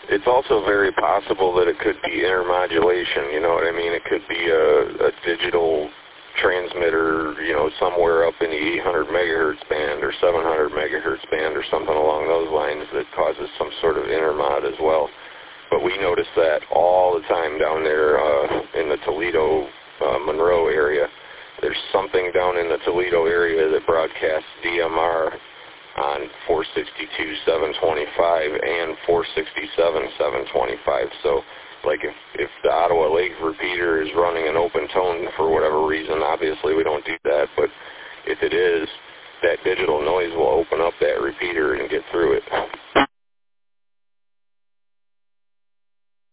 It's also very possible that it could be intermodulation, you know what I mean? It could be a digital transmitter, you know, somewhere up in the 800 megahertz band or 700 megahertz band or something along those lines that causes some sort of intermod as well. But we notice that all the time down there in the Toledo, Monroe area. There's something down in the Toledo area that broadcasts DMR on 462, 725 and 467, 725. So, like if the Ottawa Lake repeater is running an open tone for whatever reason, obviously we don't do that, but if it is, that digital noise will open up that repeater and get through it.